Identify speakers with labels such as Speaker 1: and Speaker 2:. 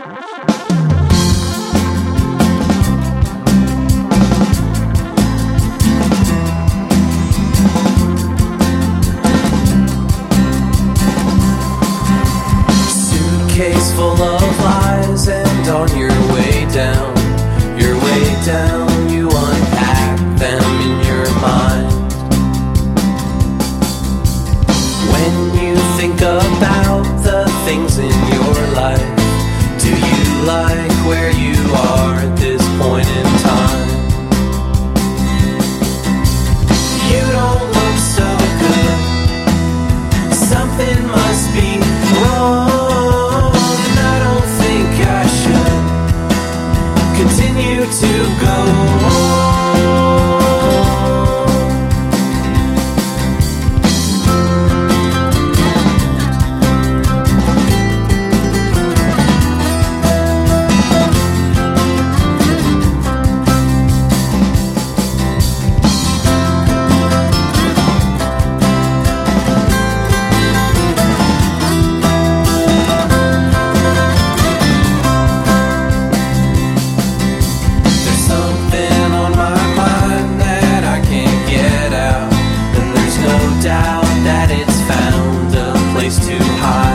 Speaker 1: Suitcase full of lies, and on your way down, you unpack them in your mind. When you think about the things in your life, do you like where you are at this point in time? You don't look so good. Something must be wrong, and I don't think I should continue to go on. Doubt that it's found a place to hide.